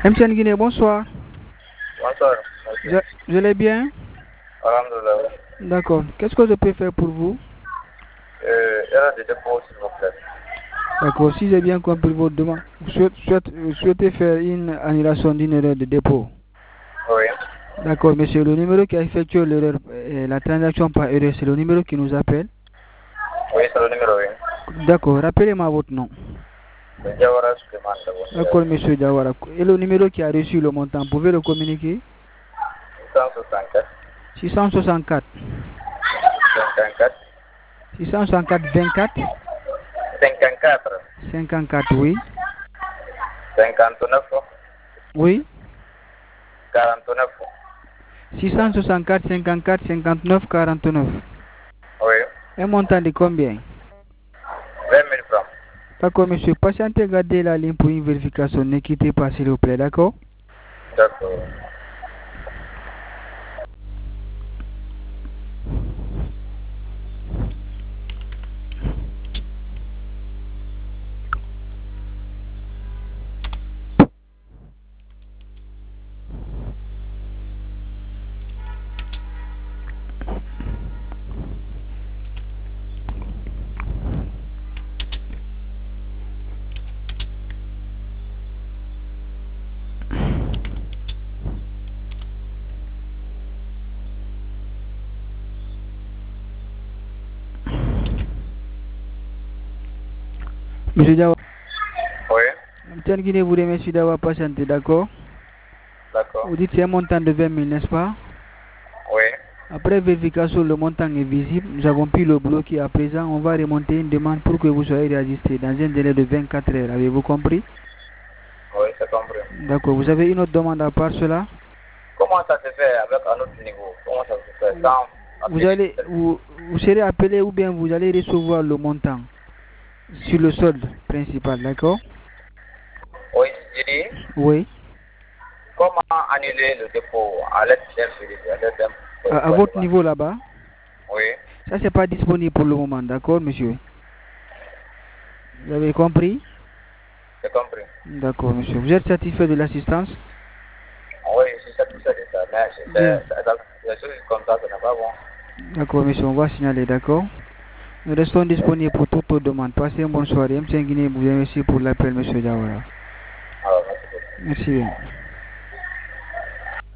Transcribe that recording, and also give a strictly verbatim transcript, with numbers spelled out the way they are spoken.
M T N Guinée, bonsoir. Bonsoir. Je, je l'ai bien. Alhamdulillah. D'accord. Qu'est-ce que je peux faire pour vous? Euh, il y a des dépôts, s'il vous plaît. D'accord. Si j'ai bien compris votre demande, vous souhaitez, souhaitez, souhaitez faire une annulation d'une erreur de dépôt. Oui. D'accord, monsieur. Le numéro qui a effectué l'erreur, euh, la transaction par erreur, c'est le numéro qui nous appelle. Oui, c'est le numéro, oui. D'accord. Rappelez-moi votre nom. C'est Diawara Suleiman Daboun. D'accord, monsieur Diawara. Et le numéro qui a reçu le montant, pouvez le communiquer? six cent soixante-quatre. six cent soixante-quatre. cinquante-quatre. six cent soixante-quatre vingt-quatre. cinquante-quatre. cinquante-quatre, oui. cinquante-neuf. Oui. quarante-neuf. six cent soixante-quatre, cinquante-quatre, cinquante-neuf, quarante-neuf. Oui. Un montant de combien? vingt mille francs. D'accord, monsieur. Patientez, gardez la ligne pour une vérification. Ne quittez pas, s'il vous plaît, d'accord? D'accord. Monsieur Diawara. Oui. M T N Guinée vous remercie d'avoir patienté, d'accord? D'accord. Vous dites c'est un montant de vingt mille, n'est-ce pas? Oui. Après vérification, le montant est visible. Nous avons pu le bloquer à présent. On va remonter une demande pour que vous soyez réajusté dans un délai de vingt-quatre heures. Avez-vous compris? Oui, c'est compris. D'accord. Vous avez une autre demande à part cela? Comment ça se fait avec un autre niveau? Comment ça se fait sans Vous allez, vous, vous serez appelé ou bien vous allez recevoir le montant sur le solde principal, d'accord? Oui, j'ai dit. Oui. Comment annuler le dépôt à l'aide d'un À, à votre niveau là-bas? Oui. Ça, c'est pas disponible pour le moment, d'accord, monsieur? Vous avez compris? J'ai compris. D'accord, monsieur. Vous êtes satisfait de l'assistance? Oui, je suis satisfait de ça, mais les choses comme ça, ce n'est pas bon. D'accord, monsieur, on va signaler, d'accord? Nous restons disponibles pour toutes vos demandes. Passez une bonne soirée. M T N Guinée vous remercie pour l'appel, monsieur Diawara. Alors, merci beaucoup. Merci bien.